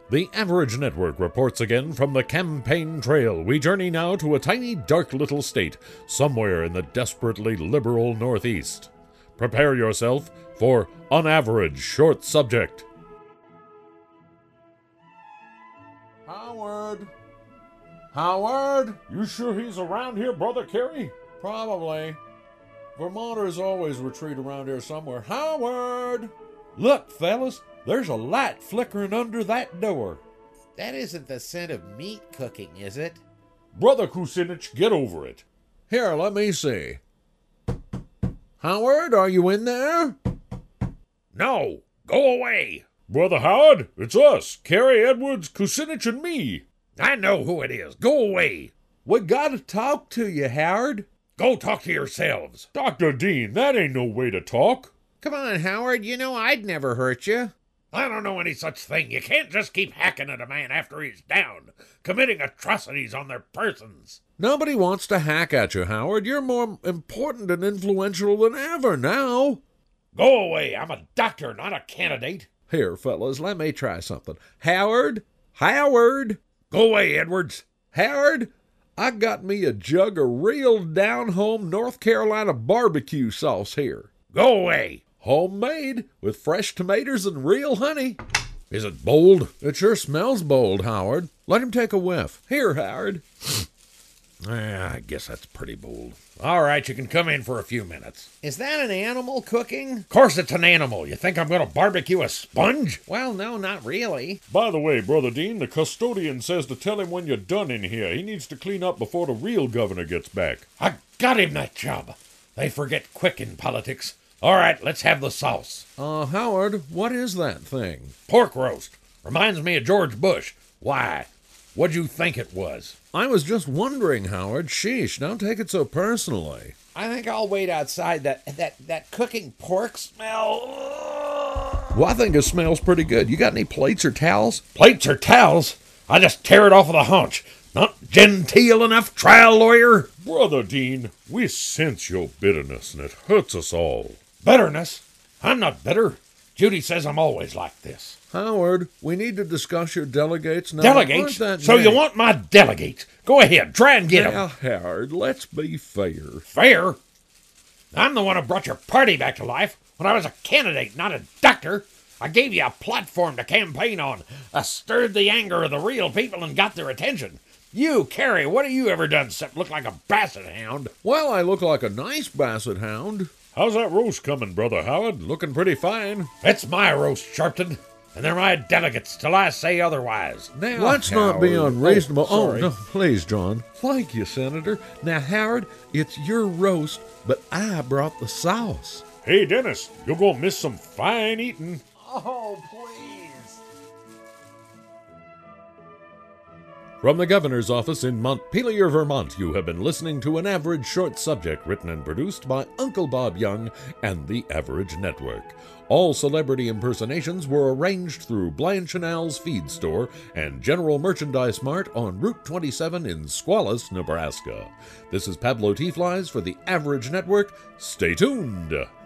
The Average Network reports again from the campaign trail. We journey now to a tiny, dark little state, somewhere in the desperately liberal Northeast. Prepare yourself for On Average Short Subject. Howard? Howard? You sure he's around here, Brother Carey? Probably. Vermonters always retreat around here somewhere. Howard! Look, fellas, there's a light flickering under that door. That isn't the scent of meat cooking, is it? Brother Kucinich, get over it. Here, let me see. Howard, are you in there? No, go away. Brother Howard, it's us, Carey, Edwards, Kucinich, and me. I know who it is. Go away. We gotta talk to you, Howard. Go talk to yourselves. Dr. Dean, that ain't no way to talk. Come on, Howard, you know I'd never hurt you. I don't know any such thing. You can't just keep hacking at a man after he's down, committing atrocities on their persons. Nobody wants to hack at you, Howard. You're more important and influential than ever now. Go away. I'm a doctor, not a candidate. Here, fellas, let me try something. Howard? Howard? Go away, Edwards. Howard, I got me a jug of real down-home North Carolina barbecue sauce here. Go away. Homemade, with fresh tomatoes and real honey. Is it bold? It sure smells bold, Howard. Let him take a whiff. Here, Howard. I guess that's pretty bold. All right, you can come in for a few minutes. Is that an animal cooking? Of course it's an animal. You think I'm going to barbecue a sponge? Well, no, not really. By the way, Brother Dean, the custodian says to tell him when you're done in here. He needs to clean up before the real governor gets back. I got him that job. They forget quick in politics. All right, let's have the sauce. Howard, what is that thing? Pork roast. Reminds me of George Bush. Why? What'd you think it was? I was just wondering, Howard. Sheesh, don't take it so personally. I think I'll wait outside. That cooking pork smell. Well, I think it smells pretty good. You got any plates or towels? Plates or towels? I just tear it off of the haunch. Not genteel enough, trial lawyer? Brother Dean, we sense your bitterness, and it hurts us all. Bitterness? I'm not bitter. Judy says I'm always like this. Howard, we need to discuss your delegates now. Delegates? So you want my delegates? Go ahead, try and get them. Now, Howard, let's be fair. Fair? I'm the one who brought your party back to life when I was a candidate, not a doctor. I gave you a platform to campaign on. I stirred the anger of the real people and got their attention. You, Carey, what have you ever done except look like a basset hound? Well, I look like a nice basset hound. How's that roast coming, Brother Howard? Looking pretty fine. It's my roast, Sharpton, and they're my delegates till I say otherwise. Now, let's not be unreasonable. sorry. No, please, John. Thank you, Senator. Now, Howard, it's your roast, but I brought the sauce. Hey, Dennis, you're gonna miss some fine eating. Oh, please. From the governor's office in Montpelier, Vermont, you have been listening to An Average Short Subject, written and produced by Uncle Bob Young and the Average Network. All celebrity impersonations were arranged through Blanche & Al's Feed Store and General Merchandise Mart on Route 27 in Squalus, Nebraska. This is Pablo T. Flies for the Average Network. Stay tuned.